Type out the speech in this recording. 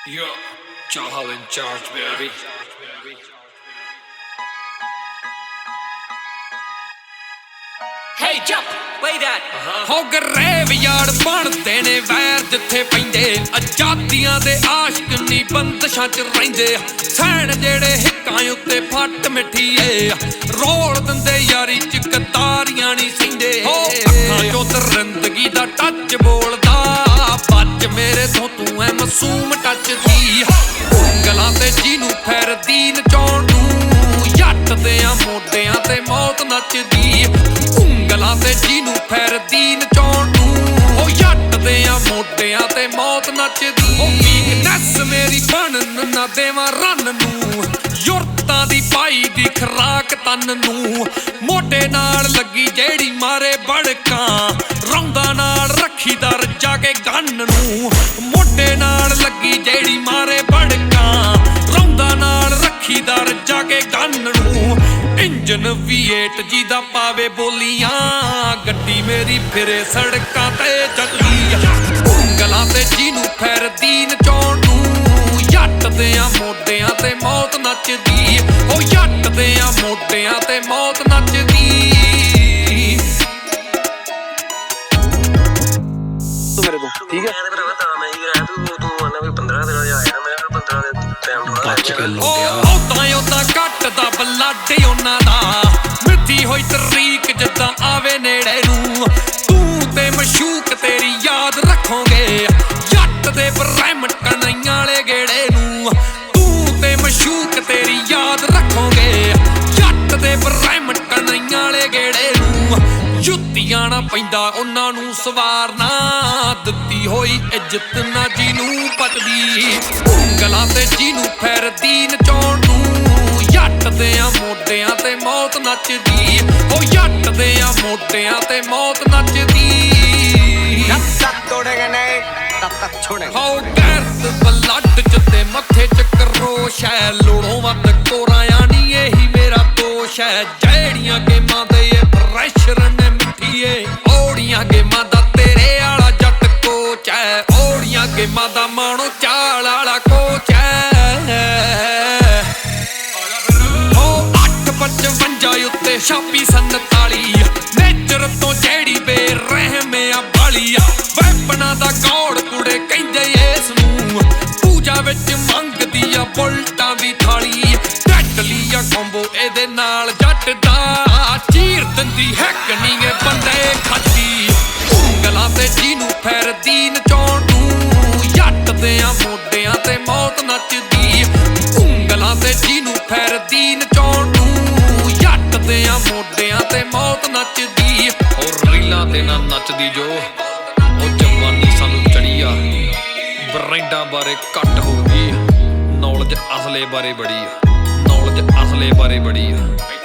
Yo, Chahal in charge, baby. Hey, jump! Play that! ਹੋ ਗਰੇਵ ਯਾਰ ਬਣਦੇ ਨੇ ਵੈਰ ਜਿੱਥੇ ਪੈਂਦੇ ਆਜ਼ਾਦੀਆਂ ਦੇ ਆਸ਼ਕ ਨਹੀਂ ਬੰਦਸ਼ਾਂ ਚ ਰਹਿੰਦੇ ਸੈਣ ਜਿਹੜੇ ਹਿੱਕਾਂ ਉੱਤੇ ਫੱਟ ਮਿੱਠੀਏ ਰੋਲ ਦਿੰਦੇ ਯਾਰੀ ਚ ਕਤਾਰੀਆਂ ਨਹੀਂ ਸਿੰਦੇ ਅੱਖਾਂ ਚੋਂ ਦਰਿੰਦਗੀ ਦਾ ਟੱਚ ਬੋਲਦਾ ਬੱਜ ਮੇਰੇ ਤੋਂ ਤੂੰ ਐ ਮਾਸੂਮ ਟੱਚਦੀ ਉਂਗਲਾਂ ਤੇ ਜਿਹਨੂੰ ਫਿਰਦੀ ਨਚਾਉਣ ਨੂੰ ਜੱਟ ਦੇ ਆ ਮੋਢਿਆਂ ਤੇ ਮੌਤ ਨੱਚਦੀ ਉਂਗਲਾਂ ਤੇ ਜਿਹਨੂੰ ਫਿਰਦੀ ਨਚਾਉਣ ਨੂੰ ਉਹ ਜੱਟ ਦੇ ਆ ਮੋਢਿਆਂ ਤੇ ਮੌਤ ਨੱਚਦੀ ਉਹ ਵੀਕਨੈਸ ਮੇਰੀ ਬਣਨ ਨਾ ਦੇਵਾਂ ਰੰਨ ਨੂੰ ਯੁਰਤਾਂ ਦੀ ਪਾਈ ਦੀ ਖਰਾਕ ਤਨ ਨੂੰ ਮੋਢੇ ਨਾਲ ਲੱਗੀ ਜਿਹੜੀ ਮਾਰੇ ਬੜਕਾਂ ਰੌਂਦਾ ਨਾਲ ਰੱਖੀ ਦਰ ਜਾ ਕੇ ਗੰਨ ਨੂੰ ਮੋਢੇ ਨਾਲ ਲੱਗੀ ਜਿਹੜੀ ਮਾਰੇ ਬੜਕਾਂ ਰੌਂਦਾ ਨਾਲ ਰੱਖੀ ਦਰ ਜਾ ਕੇ ਗੰਨ ਨੂੰ ਇੰਜਨ V8 ਜੀ ਦਾ ਪਾਵੇ ਬੋਲੀਆਂ ਗੱਡੀ ਮੇਰੀ ਫਿਰੇ ਸੜਕਾਂ ਤੇ ਚੱਲਦੀ ਉਂਗਲਾਂ ਤੇ ਜਿਹਨੂੰ ਫਿਰਦੀ ਨਚਾਉਣ ਨੂੰ ਜੱਟ ਦੇ ਆ ਮੋਢਿਆਂ ਤੇ ਮੌਤ ਨੱਚਦੀ ਉਹ ਜੱਟ ਦੇ ਆ ਮੋਢਿਆਂ ਤੇ ਮੌਤ ਨੱਚਦੀ ਤੂੰ ਮੇਰੇ ਤੋਂ ਠੀਕ ਹੈ ਮੈਂ ਭਰਾਵਾ ਤਾਂ ਮੈਂ ਹੀ ਰਹਿ ਤੂੰ ਆਣਾ ਵੀ 15 ਦਿਨਾਂ ਦੇ ਆਇਆ ਮੈਂ 15 ਦਿਨ ਟਾਈਮ ਬਚ ਕੇ ਲੋਟਿਆ ਉਦਾਂ ਕੱਟਦਾ ਬਲੱਡ ਉਹਨਾਂ ਦਾ ਮਿੱਠੀ ਹੋਈ ਤਰੀਕ ਜਿੱਦਾਂ ਆਵੇ ਨੇੜੇ ਨੂੰ ਤੂੰ ਤੇ ਮਸ਼ੂਕ ਤੇਰੀ ਯਾਦ ਰੱਖੋਗੇ ਜੱਟ ਦੇ ਬ੍ਰਹਿਮੰਡ ਕਨਈਆਂ ਵਾਲੇ ਗੇੜੇ ਨੂੰ ਤੂੰ ਤੇ ਮਸ਼ੂਕ ਤੇਰੀ ਯਾਦ ਰੱਖੋਗੇ ਜੱਟ ਦੇ ਬ੍ਰਹਿਮੰਡ ਕਨਈਆਂ ਵਾਲੇ ਗੇੜੇ ਨੂੰ ਜੁੱਤੀਆਂ ਨਾ ਪੈਂਦਾ ਉਹਨਾਂ ਨੂੰ ਸਵਾਰਨਾ ਦਿੱਤੀ ਹੋਈ ਇੱਜ਼ਤ ਨਾ ਜਿਹਨੂੰ ਪਟਦੀ ਉਂਗਲਾਂ ਤੇ ਜਿਹਨੂੰ ਫਿਰਦੀ ਨਚਾਉਣ ਨੂੰ ਜੱਟ ਦੇ ਆ ਮੋਢਿਆਂ ਤੇ ਮੌਤ ਨੱਚਦੀ ਉਹ ਜੱਟ ਦੇ ਆ ਮੋਢਿਆਂ ਤੇ ਮੌਤ ਨੱਚਦੀ ਹੋ ਗਰਦ ਬਲੱਡ ਚ ਤੇ ਮੱਥੇ ਚ ਕਰੋਸ਼ ਹੈ ਲੋੜੋਂ ਵੱਧ ਕੋਰਾਇਆ ਨਹੀਂ ਇਹੀ ਮੇਰਾ ਦੋਸ਼ ਹੈ ਜਿਹੜੀਆਂ ਗੇਮਾਂ ਦੇ ਇਹ ਪ੍ਰੈਸ਼ਰ ਨੇ ਮਿੱਠੀਏ ਓੜੀਆਂ ਗੇਮਾਂ ਦਾ ਤੇਰੇ ਵਾਲਾ ਜੱਟ ਕੋਚ ਹੈ ਓੜੀਆਂ ਗੇਮਾਂ ਦਾ ਮਾਣੋ ਚਾਲ ਵਾਲਾ ਕੋਚ ਹੈ ਹੋ 855 ਉੱਤੇ ਛਾਪੀ 47 ਨੇਚਰ ਤੋਂ ਜਿਹੜੀ ਬੇਰਹਿਮ ਆ ਬਾਲੀ ਵੈਪਨਾਂ ਦਾ ਗੌੜ ਕੁੜੇ ਕਹਿੰਦੇ ਇਸ ਨੂੰ ਪੂਜਾ ਵਿੱਚ ਮੰਗਦੀ ਆ ਬੁਲਟਾਂ ਦੀ ਥਾਲੀ ਟੈਟਲੀ ਆ ਕੰਬੋ ਇਹਦੇ ਨਾਲ ਜੱਟ ਦਾ ਚੀਰ ਦਿੰਦੀ ਹੈਕ ਨਹੀਂ ਇਹ ਬੰਦੇ ਖੱਟੀ ਉਂਗਲਾਂ ਤੇ ਜਿਹਨੂੰ ਫਿਰਦੀ ਨਚਾਉਣ ਨੂੰ ਜੱਟ ਦੇ ਆ ਮੋਢਿਆਂ ਤੇ ਮੌਤ ਨੱਚਦੀ ਉਂਗਲਾਂ ਤੇ ਜਿਹਨੂੰ ਫਿਰਦੀ ਨਚਾਉਣ ਨੂੰ ਜੱਟ ਦੇ ਆ ਮੋਢਿਆਂ ਤੇ ਮੌਤ ਨੱਚਦੀ ਔਰ ਰੀਲਾਂ ਤੇ ਨਾ ਨੱਚਦੀ ਜੋ ਉਹ ਜਵਾਨੀ ਸਾਨੂੰ ਚੜੀ ਆ ਬਰੈਂਡਾਂ ਬਾਰੇ ਘੱਟ ਹੋ ਗਈ ਨੌਲੇਜ ਅਸਲੇ ਬਾਰੇ ਬੜੀ ਆ ਨੌਲੇਜ ਅਸਲੇ ਬਾਰੇ ਬੜੀ ਆ